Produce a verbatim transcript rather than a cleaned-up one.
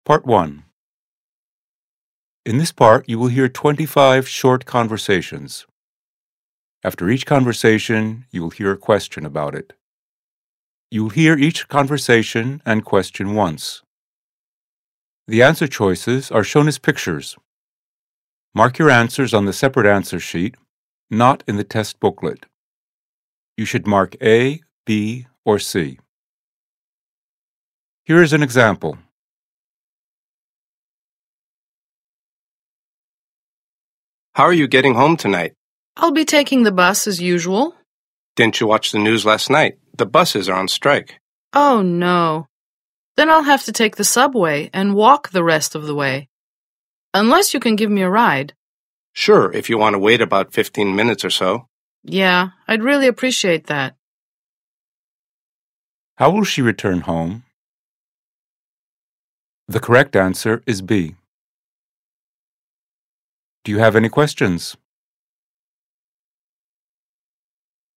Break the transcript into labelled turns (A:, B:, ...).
A: Part one. In this part, you will hear twenty-five short conversations. After each conversation, you will hear a question about it. You will hear each conversation and question once. The answer choices are shown as pictures. Mark your answers on the separate answer sheet, not in the test booklet. You should mark A, B, or C. Here is an example.
B: How are you getting home tonight?
C: I'll be taking the bus as usual.
B: Didn't you watch the news last night? The buses are on strike.
C: Oh, no. Then I'll have to take the subway and walk the rest of the way. Unless you can give me a ride.
B: Sure, if you want to wait about fifteen minutes or so.
C: Yeah, I'd really appreciate that.
A: How will she return home? The correct answer is B. Do you have any questions?